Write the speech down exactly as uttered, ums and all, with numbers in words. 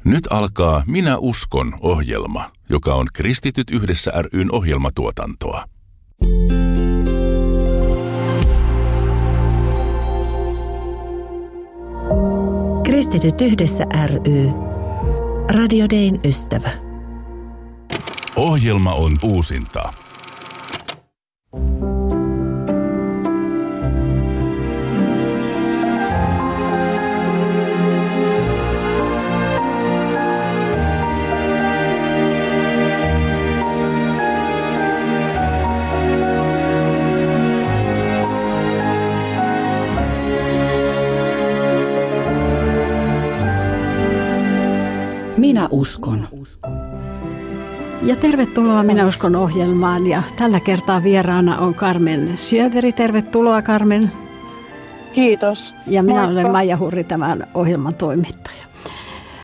Nyt alkaa Minä uskon -ohjelma, joka on Kristityt yhdessä ry:n ohjelmatuotantoa. Kristityt yhdessä ry. Radio Dayn ystävä. Ohjelma on uusinta. Minä uskon. Ja tervetuloa Minä uskon -ohjelmaan. Ja tällä kertaa vieraana on Carmen Sjöberg. Tervetuloa, Carmen. Kiitos. Ja minä Moikka. olen Maija Hurri, tämän ohjelman toimittaja.